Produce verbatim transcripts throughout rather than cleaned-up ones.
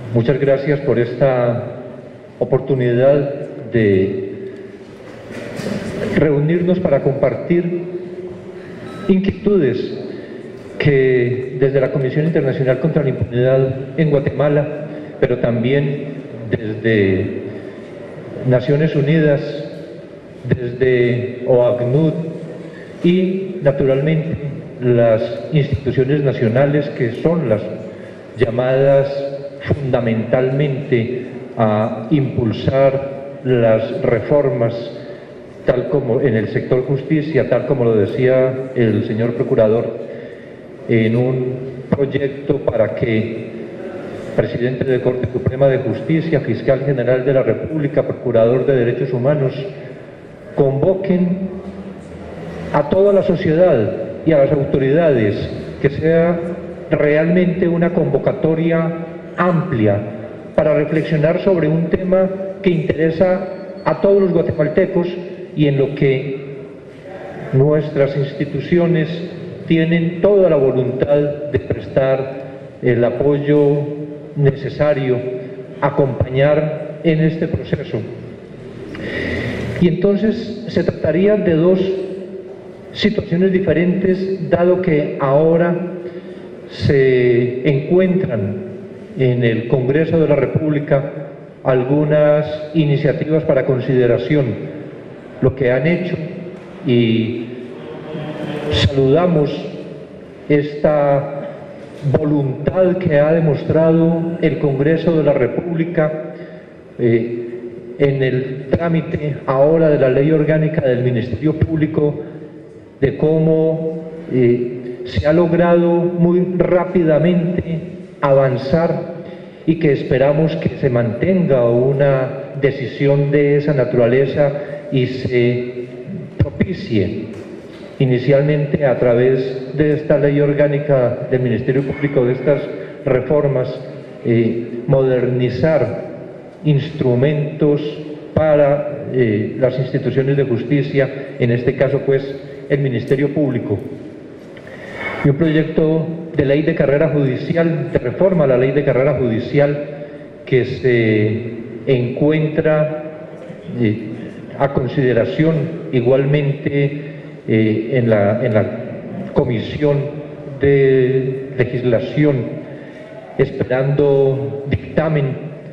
Muchas gracias por esta oportunidad de reunirnos para compartir inquietudes que desde la Comisión Internacional contra la Impunidad en Guatemala, pero también desde Naciones Unidas, desde O A C N U D y naturalmente las instituciones nacionales que son las llamadas fundamentalmente a impulsar las reformas tal como en el sector justicia, tal como lo decía el señor procurador, en un proyecto para que presidente de Corte Suprema de Justicia, fiscal general de la República, procurador de Derechos Humanos, convoquen a toda la sociedad y a las autoridades, que sea realmente una convocatoria amplia para reflexionar sobre un tema que interesa a todos los guatemaltecos y en lo que nuestras instituciones tienen toda la voluntad de prestar el apoyo necesario, acompañar en este proceso. Y entonces se trataría de dos situaciones diferentes, dado que ahora se encuentran en el Congreso de la República algunas iniciativas para consideración. Lo que han hecho, y saludamos esta voluntad que ha demostrado el Congreso de la República eh, en el trámite ahora de la Ley Orgánica del Ministerio Público, de cómo eh, se ha logrado muy rápidamente avanzar y que esperamos que se mantenga una decisión de esa naturaleza y se propicie inicialmente a través de esta ley orgánica del Ministerio Público, de estas reformas, eh, modernizar instrumentos para eh, las instituciones de justicia, en este caso pues el Ministerio Público, y un proyecto de ley de carrera judicial, de reforma a la ley de carrera judicial, que se encuentra eh, a consideración igualmente eh, en, la, en la Comisión de Legislación, esperando dictamen,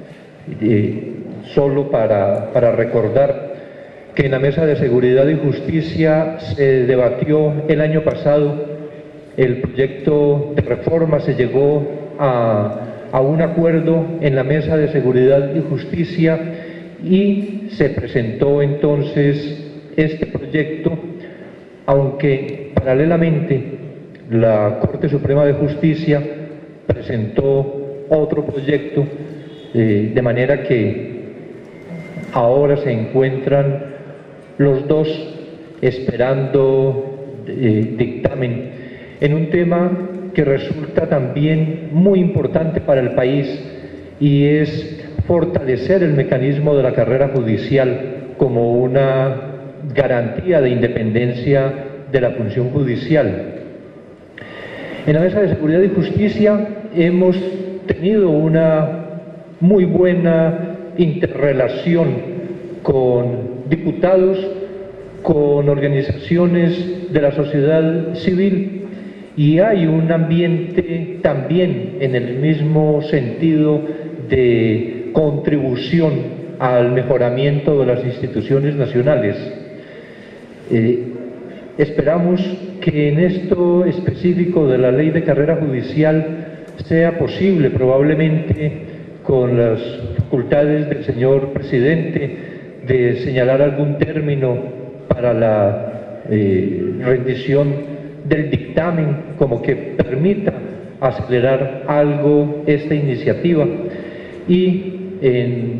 eh, solo para, para recordar que en la Mesa de Seguridad y Justicia se debatió el año pasado el proyecto de reforma, se llegó a, a un acuerdo en la Mesa de Seguridad y Justicia y se presentó entonces este proyecto, aunque paralelamente la Corte Suprema de Justicia presentó otro proyecto, eh, de manera que ahora se encuentran los dos esperando eh, dictamen en un tema que resulta también muy importante para el país, y es fortalecer el mecanismo de la carrera judicial como una garantía de independencia de la función judicial. En la Mesa de Seguridad y Justicia hemos tenido una muy buena interrelación con diputados, con organizaciones de la sociedad civil, y hay un ambiente también en el mismo sentido de contribución al mejoramiento de las instituciones nacionales. Eh, esperamos que en esto específico de la ley de carrera judicial sea posible, probablemente con las facultades del señor presidente, de señalar algún término para la eh, rendición del dictamen, como que permita acelerar algo esta iniciativa, y en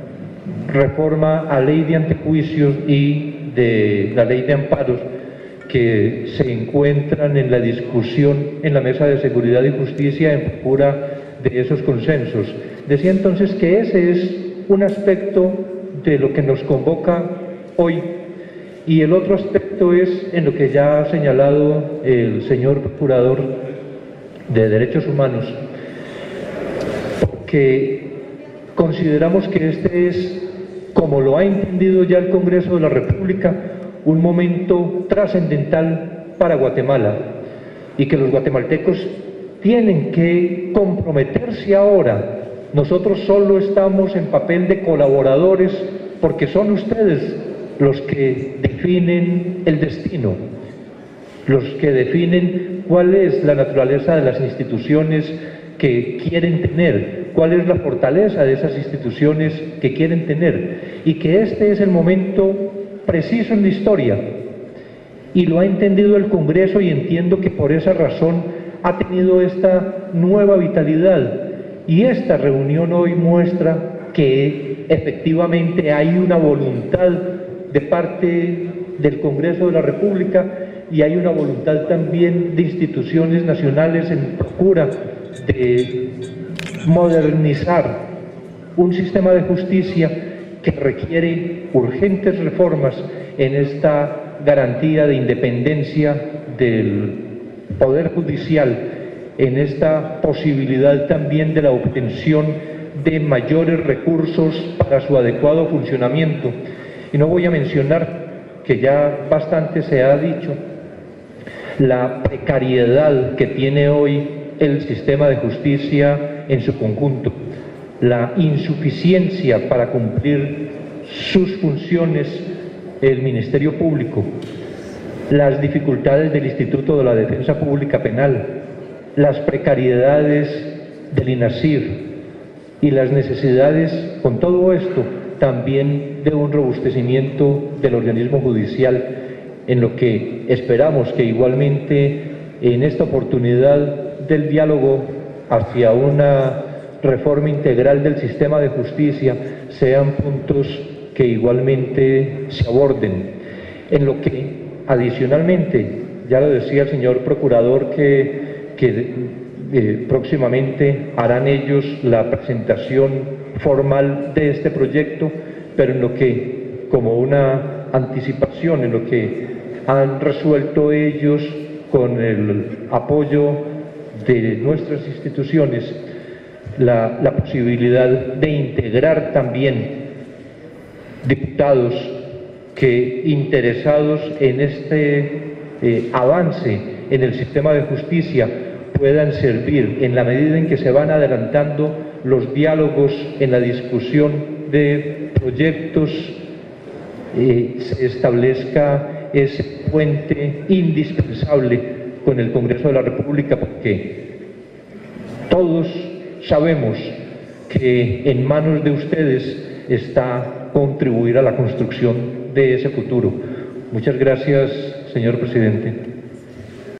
reforma a ley de antejuicios y de la ley de amparos, que se encuentran en la discusión en la Mesa de Seguridad y Justicia en procura de esos consensos. Decía entonces que ese es un aspecto de lo que nos convoca hoy, y el otro aspecto es en lo que ya ha señalado el señor procurador de Derechos Humanos. que consideramos que este es, como lo ha entendido ya el Congreso de la República, un momento trascendental para Guatemala y que los guatemaltecos tienen que comprometerse ahora. Nosotros solo estamos en papel de colaboradores porque son ustedes los que definen el destino, los que definen cuál es la naturaleza de las instituciones que quieren tener, cuál es la fortaleza de esas instituciones que quieren tener, y que este es el momento preciso en la historia, y lo ha entendido el Congreso, y entiendo que por esa razón ha tenido esta nueva vitalidad, y esta reunión hoy muestra que efectivamente hay una voluntad de parte del Congreso de la República y hay una voluntad también de instituciones nacionales en procura de modernizar un sistema de justicia que requiere urgentes reformas en esta garantía de independencia del Poder Judicial, en esta posibilidad también de la obtención de mayores recursos para su adecuado funcionamiento. Y no voy a mencionar, que ya bastante se ha dicho, la precariedad que tiene hoy el sistema de justicia en su conjunto, la insuficiencia para cumplir sus funciones el Ministerio Público, las dificultades del Instituto de la Defensa Pública Penal, las precariedades del INASIR y las necesidades, con todo esto, también de un robustecimiento del organismo judicial, en lo que esperamos que igualmente en esta oportunidad del diálogo hacia una reforma integral del sistema de justicia sean puntos que igualmente se aborden, en lo que adicionalmente, ya lo decía el señor procurador, que, que eh, próximamente harán ellos la presentación formal de este proyecto, pero en lo que, como una anticipación, en lo que han resuelto ellos con el apoyo de nuestras instituciones, la, la posibilidad de integrar también diputados que, interesados en este eh, avance en el sistema de justicia, puedan servir en la medida en que se van adelantando los diálogos en la discusión de proyectos, eh, se establezca ese puente indispensable con el Congreso de la República, porque todos sabemos que en manos de ustedes está contribuir a la construcción de ese futuro. Muchas gracias, señor presidente.